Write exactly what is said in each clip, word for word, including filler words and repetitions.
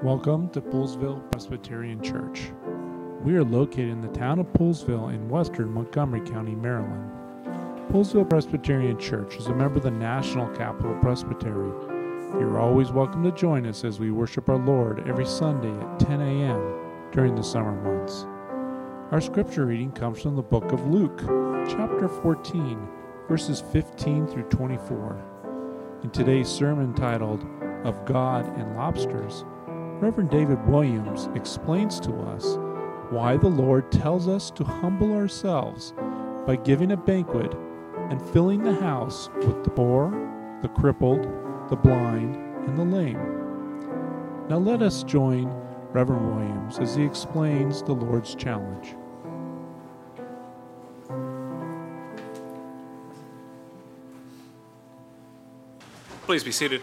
Welcome to Poolesville Presbyterian Church. We are located in the town of Poolesville in western Montgomery County, Maryland. Poolesville Presbyterian Church is a member of the National Capital Presbytery. You're always welcome to join us as we worship our Lord every Sunday at ten a.m. during the summer months. Our scripture reading comes from the book of Luke, chapter fourteen, verses fifteen through twenty-four. In today's sermon titled, Of God and Lobsters, Reverend David Williams explains to us why the Lord tells us to humble ourselves by giving a banquet and filling the house with the poor, the crippled, the blind, and the lame. Now let us join Reverend Williams as he explains the Lord's challenge. Please be seated.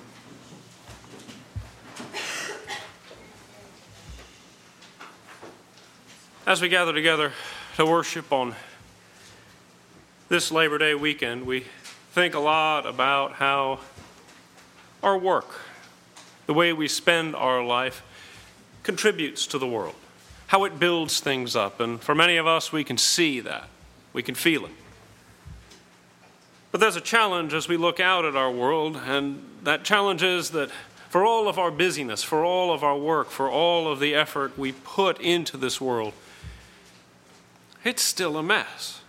As we gather together to worship on this Labor Day weekend, we think a lot about how our work, the way we spend our life, contributes to the world, how it builds things up. And for many of us, we can see that. We can feel it. But there's a challenge as we look out at our world, and that challenge is that for all of our busyness, for all of our work, for all of the effort we put into this world, it's still a mess.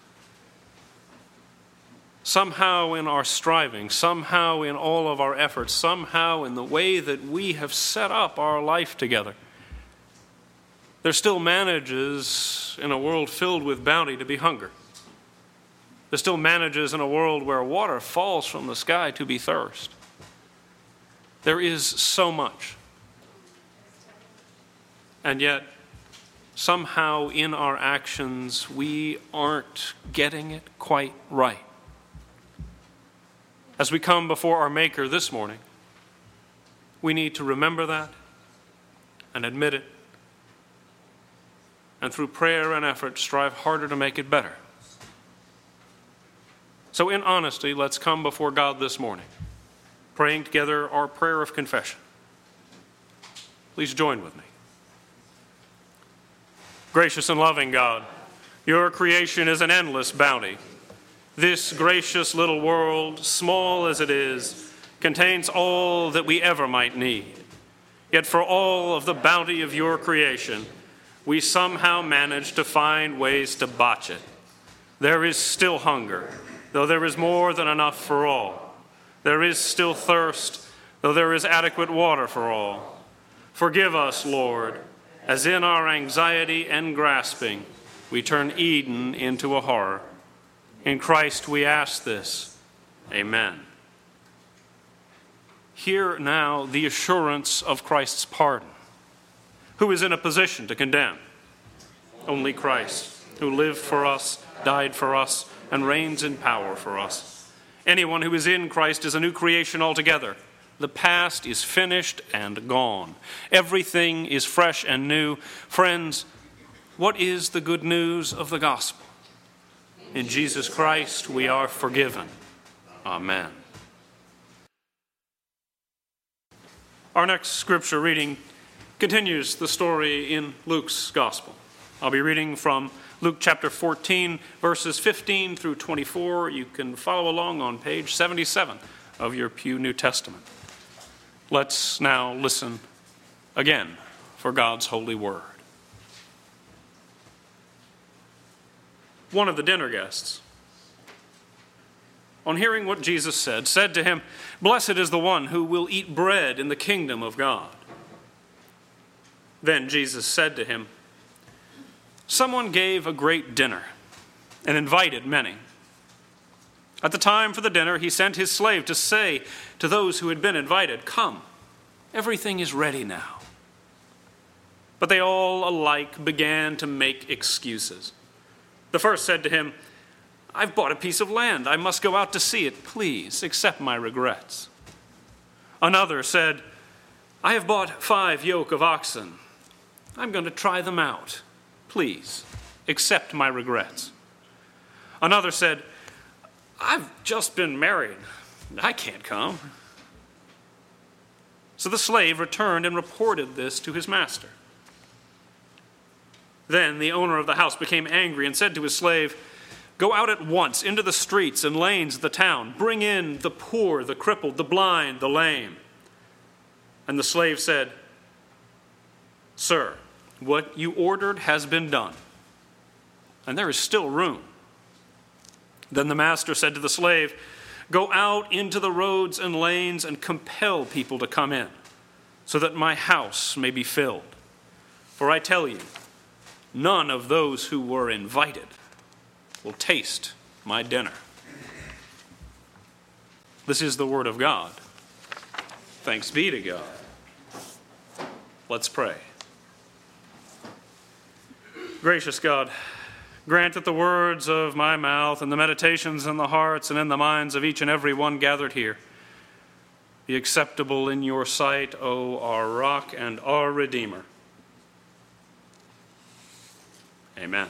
Somehow in our striving, somehow in all of our efforts, somehow in the way that we have set up our life together, there still manages in a world filled with bounty to be hunger. There still manages in a world where water falls from the sky to be thirst. There is so much. And yet, somehow in our actions, we aren't getting it quite right. As we come before our Maker this morning, we need to remember that and admit it, and through prayer and effort, strive harder to make it better. So in honesty, let's come before God this morning, praying together our prayer of confession. Please join with me. Gracious and loving God, your creation is an endless bounty. This gracious little world, small as it is, contains all that we ever might need. Yet for all of the bounty of your creation, we somehow manage to find ways to botch it. There is still hunger, though there is more than enough for all. There is still thirst, though there is adequate water for all. Forgive us, Lord, as in our anxiety and grasping, we turn Eden into a horror. In Christ we ask this. Amen. Hear now the assurance of Christ's pardon. Who is in a position to condemn? Only Christ, who lived for us, died for us, and reigns in power for us. Anyone who is in Christ is a new creation altogether. The past is finished and gone. Everything is fresh and new. Friends, what is the good news of the gospel? In Jesus Christ we are forgiven. Amen. Our next scripture reading continues the story in Luke's gospel. I'll be reading from Luke chapter fourteen, verses fifteen through twenty-four. You can follow along on page seventy-seven of your Pew New Testament. Let's now listen again for God's holy word. One of the dinner guests, on hearing what Jesus said, said to him, "Blessed is the one who will eat bread in the kingdom of God." Then Jesus said to him, "Someone gave a great dinner and invited many. At the time for the dinner, he sent his slave to say to those who had been invited, 'Come, everything is ready now.' But they all alike began to make excuses. The first said to him, 'I've bought a piece of land. I must go out to see it. Please accept my regrets.' Another said, 'I have bought five yoke of oxen. I'm going to try them out. Please accept my regrets.' Another said, 'I've just been married. I can't come.' So the slave returned and reported this to his master. Then the owner of the house became angry and said to his slave, "Go out at once into the streets and lanes of the town. Bring in the poor, the crippled, the blind, the lame." And the slave said, "Sir, what you ordered has been done, and there is still room." Then the master said to the slave, "Go out into the roads and lanes and compel people to come in, so that my house may be filled. For I tell you, none of those who were invited will taste my dinner." This is the word of God. Thanks be to God. Let's pray. Gracious God, grant that the words of my mouth and the meditations in the hearts and in the minds of each and every one gathered here be acceptable in your sight, O our rock and our Redeemer. Amen.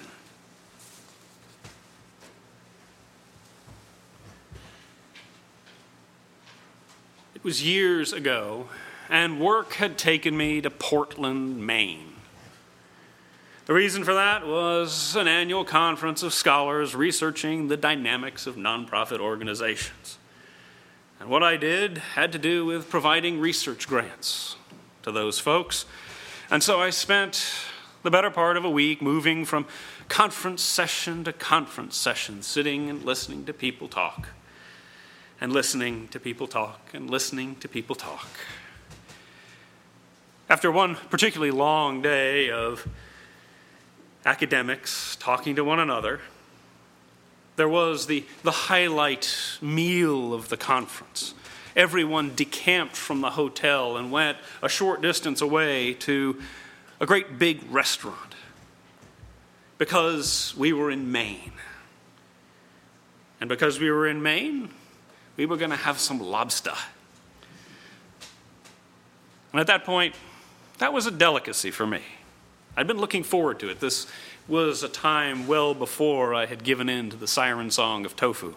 It was years ago, and work had taken me to Portland, Maine. The reason for that was an annual conference of scholars researching the dynamics of nonprofit organizations. And what I did had to do with providing research grants to those folks. And so I spent the better part of a week moving from conference session to conference session, sitting and listening to people talk, and listening to people talk, and listening to people talk. After one particularly long day of academics talking to one another, there was the, the highlight meal of the conference. Everyone decamped from the hotel and went a short distance away to a great big restaurant because we were in Maine. And because we were in Maine, we were going to have some lobster. And at that point, that was a delicacy for me. I'd been looking forward to it. This was a time well before I had given in to the siren song of tofu.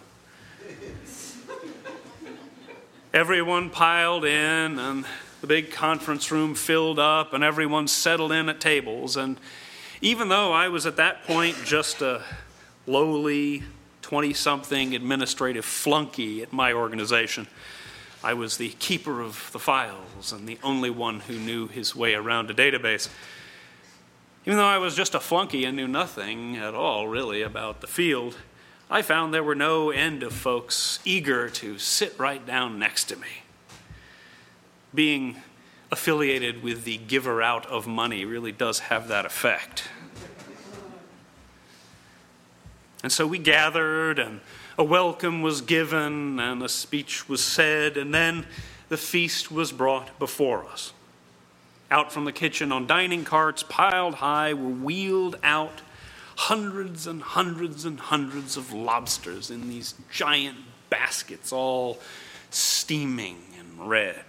Everyone piled in, and the big conference room filled up, and everyone settled in at tables. And even though I was at that point just a lowly twenty-something administrative flunky at my organization, I was the keeper of the files and the only one who knew his way around a database. Even though I was just a flunky and knew nothing at all, really, about the field, I found there were no end of folks eager to sit right down next to me. Being affiliated with the giver out of money really does have that effect. And so we gathered, and a welcome was given, and a speech was said, and then the feast was brought before us. Out from the kitchen on dining carts, piled high, were wheeled out hundreds and hundreds and hundreds of lobsters in these giant baskets, all steaming and red.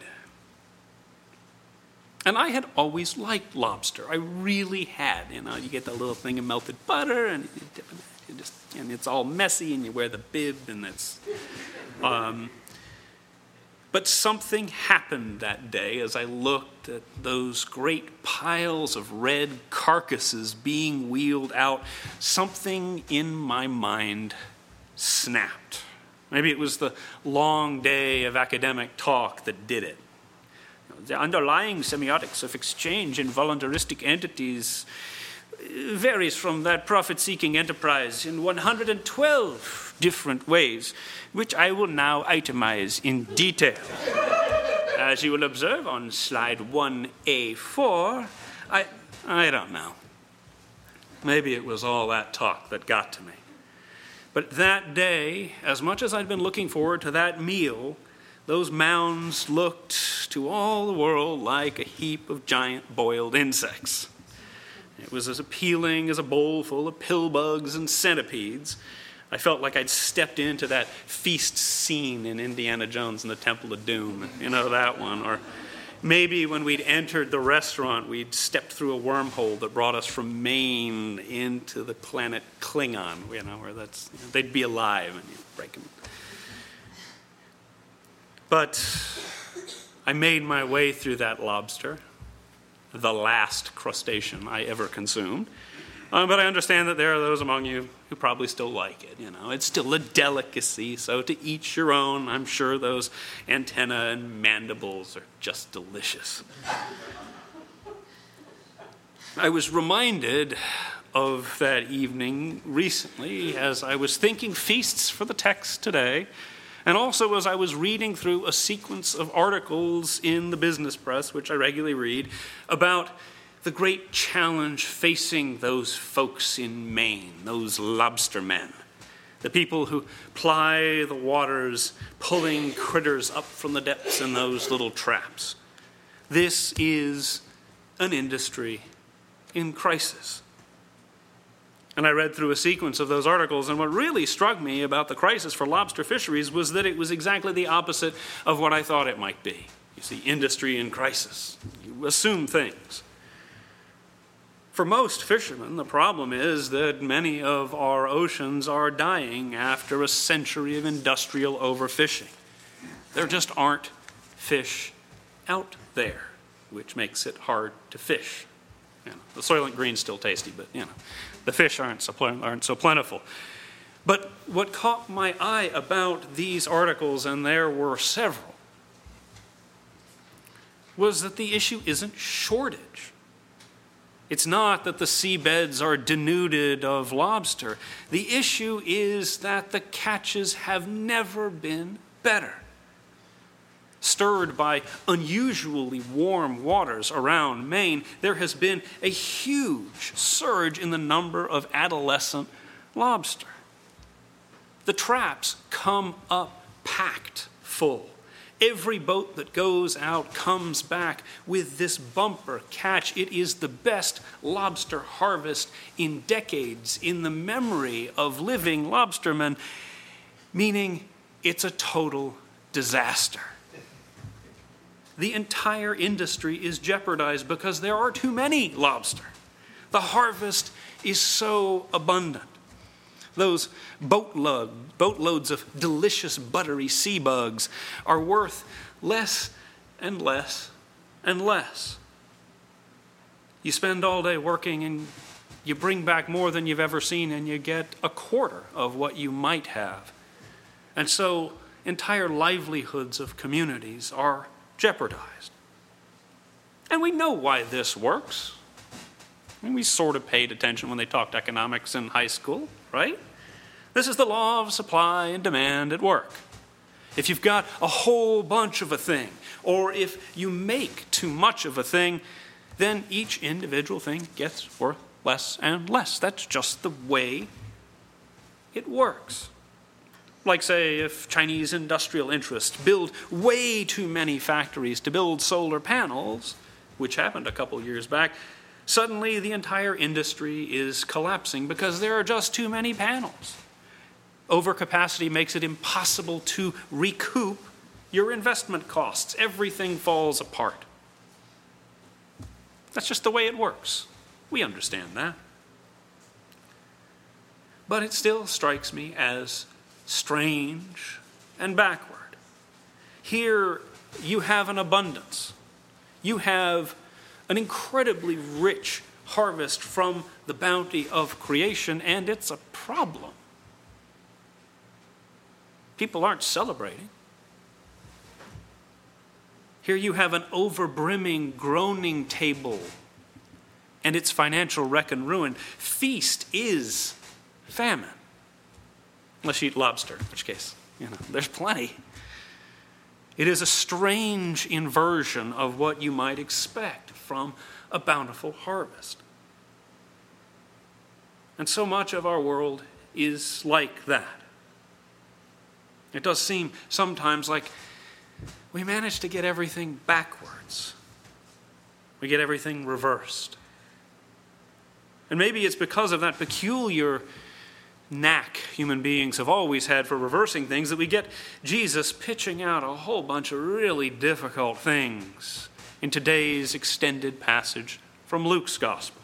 And I had always liked lobster. I really had. You know, you get that little thing of melted butter, and you dip it, you just, and it's all messy, and you wear the bib, and it's... Um, But something happened that day as I looked at those great piles of red carcasses being wheeled out. Something in my mind snapped. Maybe it was the long day of academic talk that did it. The underlying semiotics of exchange in voluntaristic entities varies from that profit-seeking enterprise in one hundred twelve different ways, which I will now itemize in detail. As you will observe on slide one A four, I, I don't know. Maybe it was all that talk that got to me. But that day, as much as I'd been looking forward to that meal, those mounds looked to all the world like a heap of giant boiled insects. It was as appealing as a bowl full of pill bugs and centipedes. I felt like I'd stepped into that feast scene in Indiana Jones and the Temple of Doom. You know, that one. Or maybe when we'd entered the restaurant, we'd stepped through a wormhole that brought us from Maine into the planet Klingon, you know, where that's, you know, they'd be alive and you'd break them. But I made my way through that lobster, the last crustacean I ever consumed. Um, but I understand that there are those among you who probably still like it. You know, it's still a delicacy, so to each your own. I'm sure those antennae and mandibles are just delicious. I was reminded of that evening recently as I was thinking feasts for the text today, and also as I was reading through a sequence of articles in the business press, which I regularly read, about the great challenge facing those folks in Maine, those lobstermen, the people who ply the waters, pulling critters up from the depths in those little traps. This is an industry in crisis. And I read through a sequence of those articles, and what really struck me about the crisis for lobster fisheries was that it was exactly the opposite of what I thought it might be. You see, industry in crisis. You assume things. For most fishermen, the problem is that many of our oceans are dying after a century of industrial overfishing. There just aren't fish out there, which makes it hard to fish. You know, the Soylent Green's still tasty, but you know, the fish aren't so, plen- aren't so plentiful. But what caught my eye about these articles, and there were several, was that the issue isn't shortage. It's not that the seabeds are denuded of lobster. The issue is that the catches have never been better. Stirred by unusually warm waters around Maine, there has been a huge surge in the number of adolescent lobster. The traps come up packed full. Every boat that goes out comes back with this bumper catch. It is the best lobster harvest in decades in the memory of living lobstermen, meaning it's a total disaster. The entire industry is jeopardized because there are too many lobster. The harvest is so abundant. Those boatload, boatloads of delicious buttery sea bugs are worth less and less and less. You spend all day working and you bring back more than you've ever seen, and you get a quarter of what you might have. And so entire livelihoods of communities are jeopardized. And we know why this works. I mean, we sort of paid attention when they talked economics in high school, right? This is the law of supply and demand at work. If you've got a whole bunch of a thing, or if you make too much of a thing, then each individual thing gets worth less and less. That's just the way it works. Like, say, if Chinese industrial interests build way too many factories to build solar panels, which happened a couple years back, suddenly the entire industry is collapsing because there are just too many panels. Overcapacity makes it impossible to recoup your investment costs. Everything falls apart. That's just the way it works. We understand that. But it still strikes me as strange and backward. Here you have an abundance. You have an incredibly rich harvest from the bounty of creation, and it's a problem. People aren't celebrating. Here you have an overbrimming, groaning table and its financial wreck and ruin. Feast is famine. Unless you eat lobster, in which case, you know, there's plenty. It is a strange inversion of what you might expect from a bountiful harvest. And so much of our world is like that. It does seem sometimes like we manage to get everything backwards. We get everything reversed. And maybe it's because of that peculiar knack human beings have always had for reversing things that we get Jesus pitching out a whole bunch of really difficult things in today's extended passage from Luke's Gospel.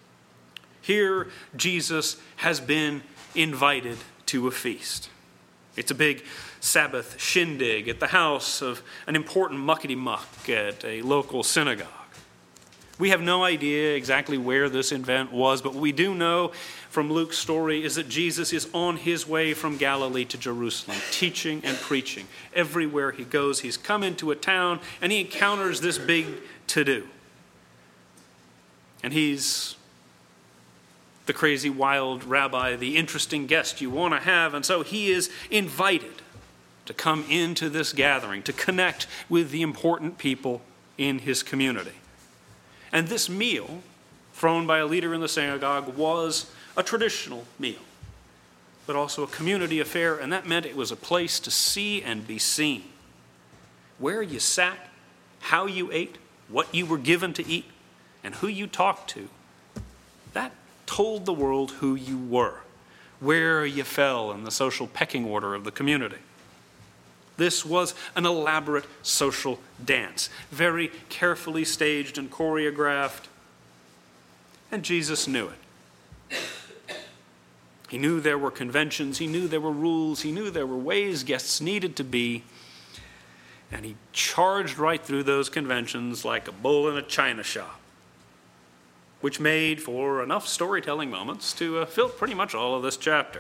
Here, Jesus has been invited to a feast. It's a big Sabbath shindig at the house of an important muckety-muck at a local synagogue. We have no idea exactly where this event was, but what we do know from Luke's story is that Jesus is on his way from Galilee to Jerusalem, teaching and preaching. Everywhere he goes, he's come into a town and he encounters this big to-do. And he's the crazy, wild rabbi, the interesting guest you want to have, and so he is invited to come into this gathering, to connect with the important people in his community. And this meal, thrown by a leader in the synagogue, was a traditional meal, but also a community affair, and that meant it was a place to see and be seen. Where you sat, how you ate, what you were given to eat, and who you talked to, that told the world who you were, where you fell in the social pecking order of the community. This was an elaborate social dance, very carefully staged and choreographed, and Jesus knew it. He knew there were conventions, he knew there were rules, he knew there were ways guests needed to be, and he charged right through those conventions like a bull in a china shop, which made for enough storytelling moments to uh, fill pretty much all of this chapter.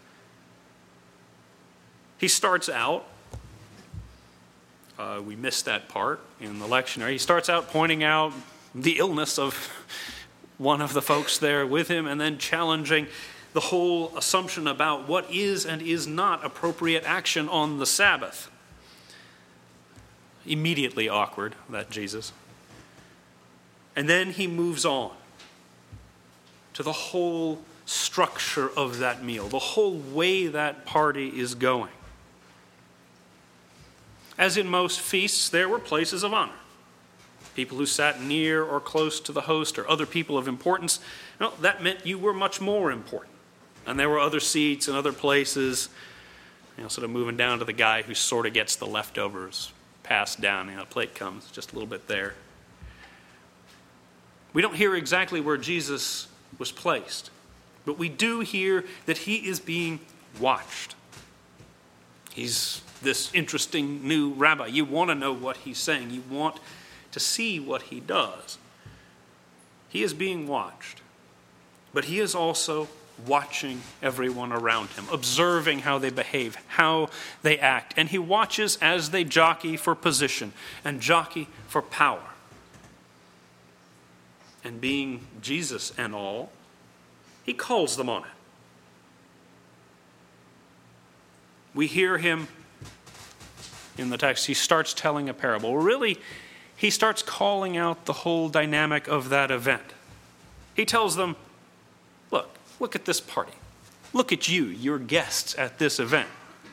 He starts out, uh, we missed that part in the lectionary, he starts out pointing out the illness of one of the folks there with him and then challenging the whole assumption about what is and is not appropriate action on the Sabbath. Immediately awkward, that Jesus. And then he moves on to the whole structure of that meal, the whole way that party is going. As in most feasts, there were places of honor. People who sat near or close to the host or other people of importance, well, that meant you were much more important. And there were other seats and other places, you know, sort of moving down to the guy who sort of gets the leftovers passed down. You know, a plate comes just a little bit there. We don't hear exactly where Jesus was placed, but we do hear that he is being watched. He's this interesting new rabbi. You want to know what he's saying. You want to see what he does. He is being watched, but he is also watching everyone around him, observing how they behave, how they act, and he watches as they jockey for position and jockey for power. And being Jesus and all, he calls them on it. We hear him in the text. He starts telling a parable. Really, he starts calling out the whole dynamic of that event. He tells them, look, look at this party. Look at you, your guests at this event.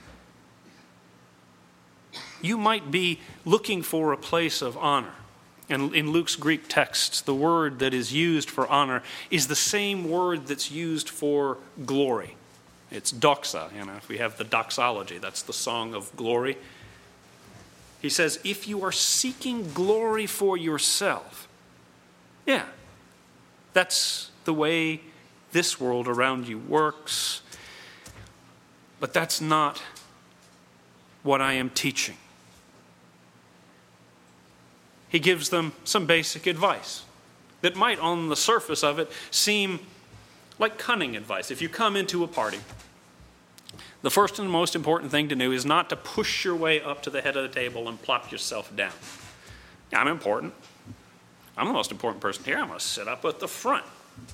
You might be looking for a place of honor. And in Luke's Greek texts, the word that is used for honor is the same word that's used for glory. It's doxa. You know, if we have the doxology, that's the song of glory. He says, if you are seeking glory for yourself, yeah, that's the way this world around you works. But that's not what I am teaching. He gives them some basic advice that might, on the surface of it, seem like cunning advice. If you come into a party, the first and most important thing to do is not to push your way up to the head of the table and plop yourself down. I'm important. I'm the most important person here. I'm going to sit up at the front.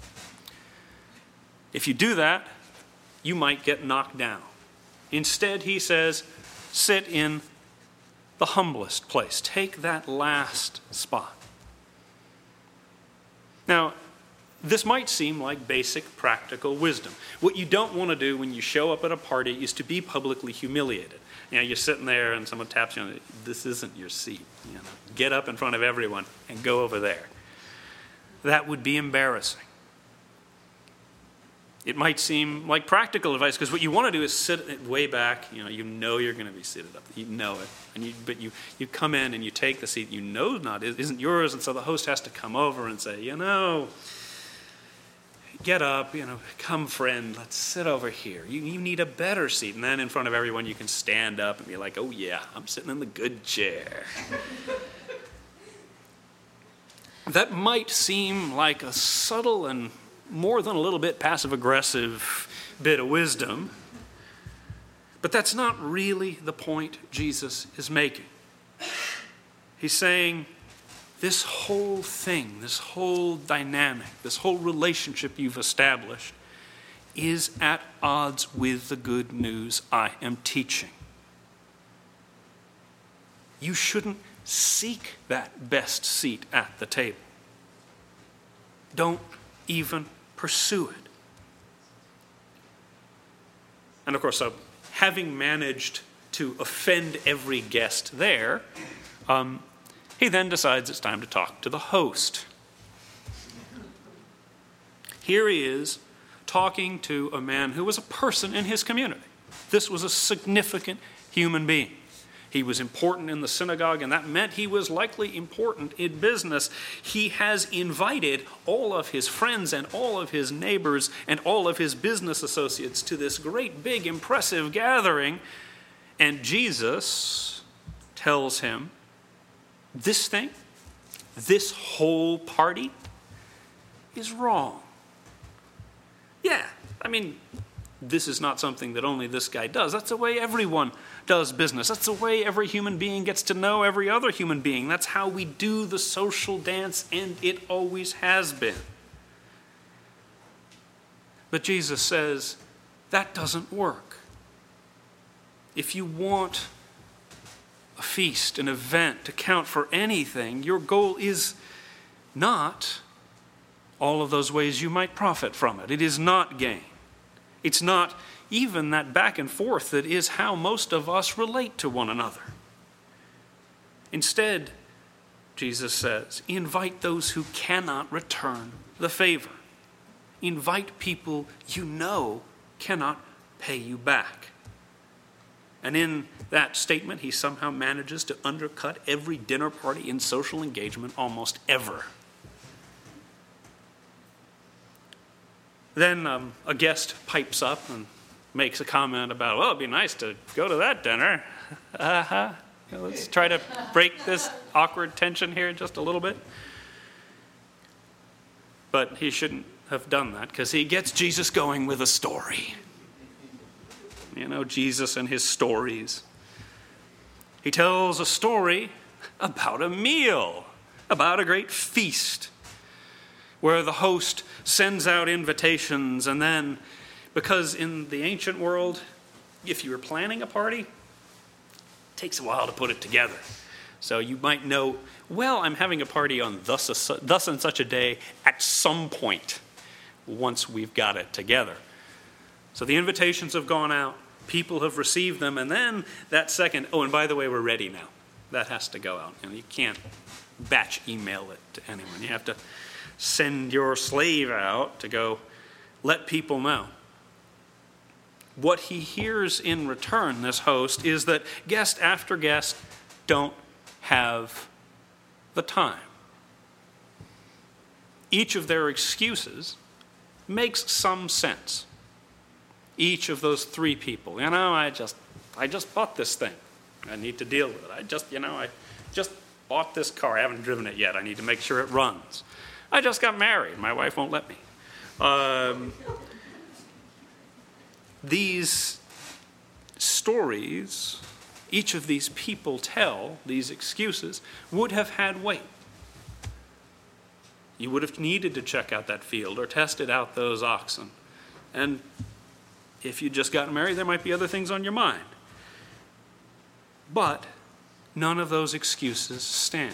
If you do that, you might get knocked down. Instead, he says, sit in the humblest place. Take that last spot. Now, this might seem like basic practical wisdom. What you don't want to do when you show up at a party is to be publicly humiliated. You know, you're sitting there and someone taps you on it. This isn't your seat. You know, get up in front of everyone and go over there. That would be embarrassing. It might seem like practical advice because what you want to do is sit way back. You know, you know you're going to be seated up. You know it, and you, but you you come in and you take the seat you know not isn't yours, and so the host has to come over and say, you know, get up, you know, come friend, let's sit over here. You, you need a better seat. And then in front of everyone you can stand up and be like, oh yeah, I'm sitting in the good chair. That might seem like a subtle and more than a little bit passive-aggressive bit of wisdom, but that's not really the point Jesus is making. He's saying this whole thing, this whole dynamic, this whole relationship you've established is at odds with the good news I am teaching. You shouldn't seek that best seat at the table. Don't even pursue it. And of course, so having managed to offend every guest there, um, he then decides it's time to talk to the host. Here he is talking to a man who was a person in his community. This was a significant human being. He was important in the synagogue, and that meant he was likely important in business. He has invited all of his friends and all of his neighbors and all of his business associates to this great, big, impressive gathering. And Jesus tells him, this thing, this whole party is wrong. Yeah, I mean, this is not something that only this guy does. That's the way everyone does business. That's the way every human being gets to know every other human being. That's how we do the social dance, and it always has been. But Jesus says, that doesn't work. If you want a feast, an event to count for anything, your goal is not all of those ways you might profit from it. It is not gain. It's not even that back and forth that is how most of us relate to one another. Instead, Jesus says, invite those who cannot return the favor. Invite people you know cannot pay you back. And in that statement, he somehow manages to undercut every dinner party and social engagement almost ever. Then um, a guest pipes up and makes a comment about, well, it'd be nice to go to that dinner. Uh-huh. Let's try to break this awkward tension here just a little bit. But he shouldn't have done that because he gets Jesus going with a story. You know, Jesus and his stories. He tells a story about a meal, about a great feast, where the host sends out invitations, and then, because in the ancient world, if you were planning a party, it takes a while to put it together. So you might know, well, I'm having a party on thus, a, thus and such a day at some point once we've got it together. So the invitations have gone out, people have received them, and then that second, oh, and by the way, we're ready now. That has to go out. And you can't batch email it to anyone. You have to send your slave out to go let people know. What he hears in return, this host, is that guest after guest don't have the time. Each of their excuses makes some sense. Each of those three people, you know, I just, I just bought this thing. I need to deal with it. I just, you know, I just bought this car. I haven't driven it yet. I need to make sure it runs. I just got married. My wife won't let me. Um, these stories, each of these people tell, these excuses, would have had weight. You would have needed to check out that field or tested out those oxen. And if you just got married, there might be other things on your mind. But none of those excuses stand.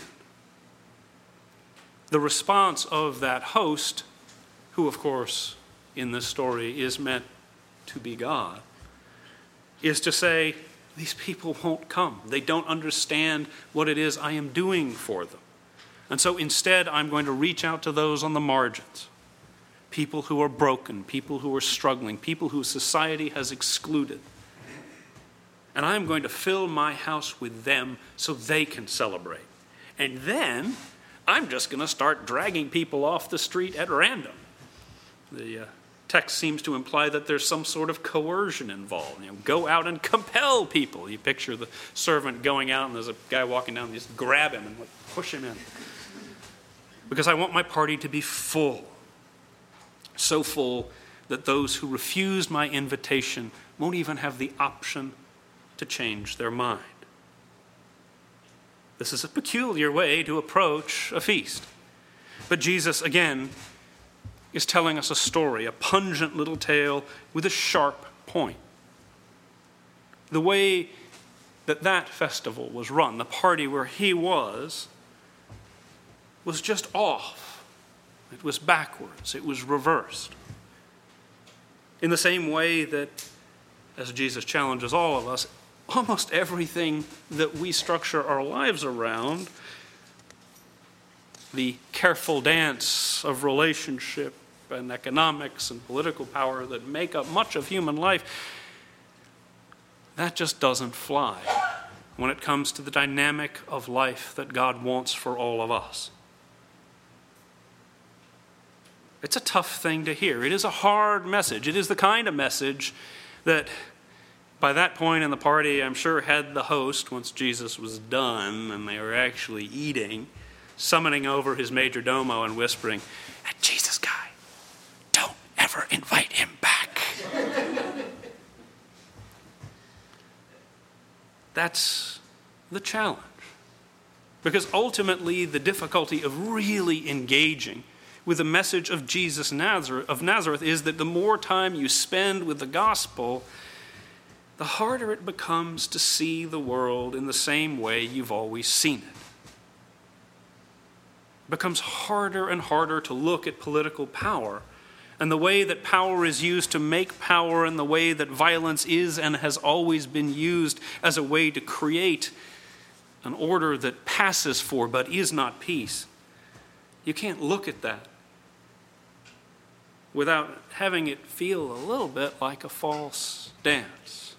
The response of that host, who of course in this story is meant to be God, is to say, these people won't come. They don't understand what it is I am doing for them. And so instead, I'm going to reach out to those on the margins. People who are broken, people who are struggling, people who society has excluded. And I'm going to fill my house with them so they can celebrate. And then I'm just going to start dragging people off the street at random. The uh, text seems to imply that there's some sort of coercion involved. You know, go out and compel people. You picture the servant going out and there's a guy walking down and you just grab him and like, push him in. Because I want my party to be full. So full that those who refuse my invitation won't even have the option to change their mind. This is a peculiar way to approach a feast. But Jesus, again, is telling us a story, a pungent little tale with a sharp point. The way that that festival was run, the party where he was, was just off. It was backwards. It was reversed. In the same way that, as Jesus challenges all of us, almost everything that we structure our lives around, the careful dance of relationship and economics and political power that make up much of human life, that just doesn't fly when it comes to the dynamic of life that God wants for all of us. It's a tough thing to hear. It is a hard message. It is the kind of message that by that point in the party, I'm sure had the host, once Jesus was done and they were actually eating, summoning over his major domo and whispering, "That Jesus guy, don't ever invite him back." That's the challenge. Because ultimately, the difficulty of really engaging with the message of Jesus of Nazareth is that the more time you spend with the gospel, the harder it becomes to see the world in the same way you've always seen it. It becomes harder and harder to look at political power and the way that power is used to make power and the way that violence is and has always been used as a way to create an order that passes for but is not peace. You can't look at that without having it feel a little bit like a false dance.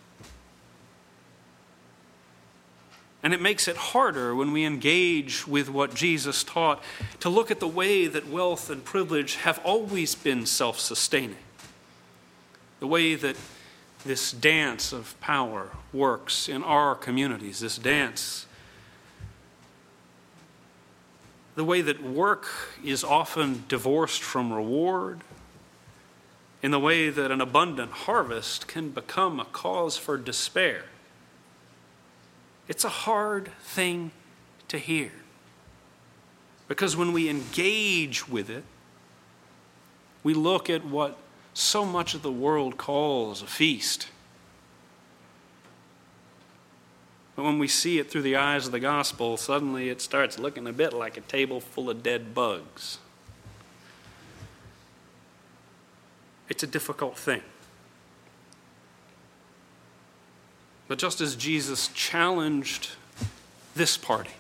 And it makes it harder when we engage with what Jesus taught to look at the way that wealth and privilege have always been self-sustaining. The way that this dance of power works in our communities, this dance. The way that work is often divorced from reward. In the way that an abundant harvest can become a cause for despair. It's a hard thing to hear. Because when we engage with it, we look at what so much of the world calls a feast. But when we see it through the eyes of the gospel, suddenly it starts looking a bit like a table full of dead bugs. It's a difficult thing. But just as Jesus challenged this party,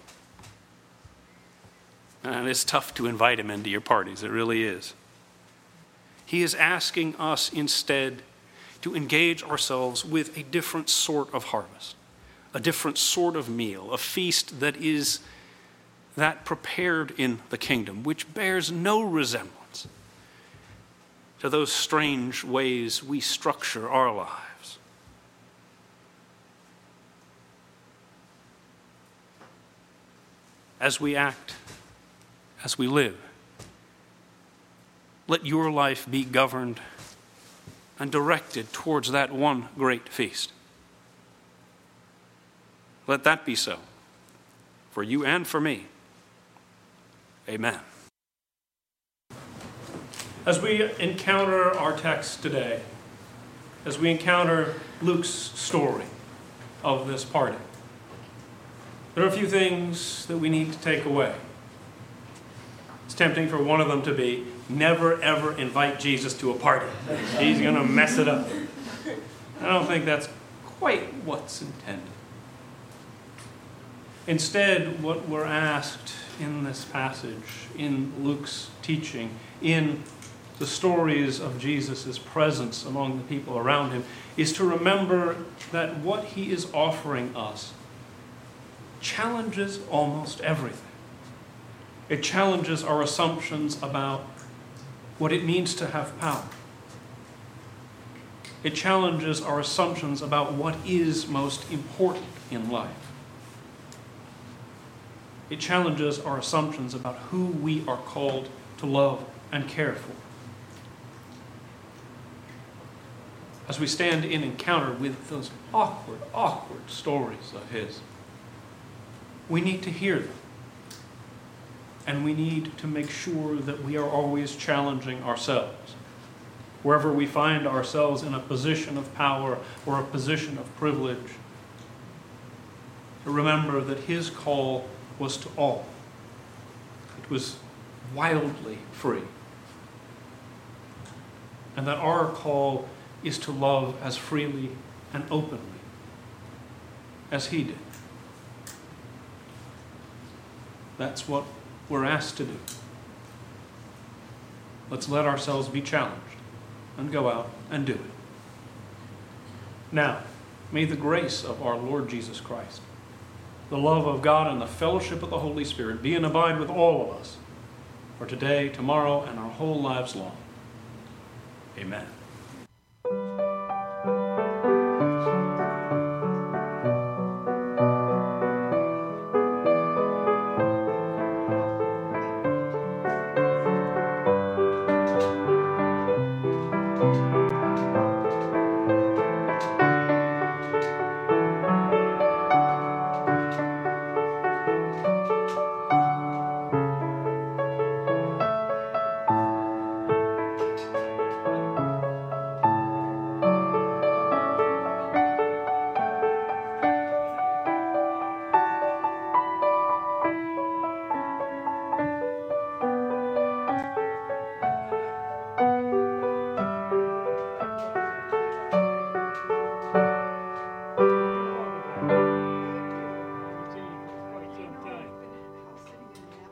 and it's tough to invite him into your parties, it really is. He is asking us instead to engage ourselves with a different sort of harvest, a different sort of meal, a feast that is that prepared in the kingdom, which bears no resemblance to those strange ways we structure our lives. As we act, as we live, let your life be governed and directed towards that one great feast. Let that be so, for you and for me. Amen. As we encounter our text today, as we encounter Luke's story of this party, there are a few things that we need to take away. It's tempting for one of them to be, never ever invite Jesus to a party. He's going to mess it up. I don't think that's quite what's intended. Instead, what we're asked in this passage, in Luke's teaching, in the stories of Jesus' presence among the people around him, is to remember that what he is offering us challenges almost everything. It challenges our assumptions about what it means to have power. It challenges our assumptions about what is most important in life. It challenges our assumptions about who we are called to love and care for. As we stand in encounter with those awkward, awkward stories of his, we need to hear them. And we need to make sure that we are always challenging ourselves. Wherever we find ourselves in a position of power or a position of privilege, to remember that his call was to all. It was wildly free. And that our call is to love as freely and openly as he did. That's what we're asked to do. Let's let ourselves be challenged and go out and do it. Now, may the grace of our Lord Jesus Christ, the love of God, and the fellowship of the Holy Spirit be and abide with all of us for today, tomorrow, and our whole lives long. Amen.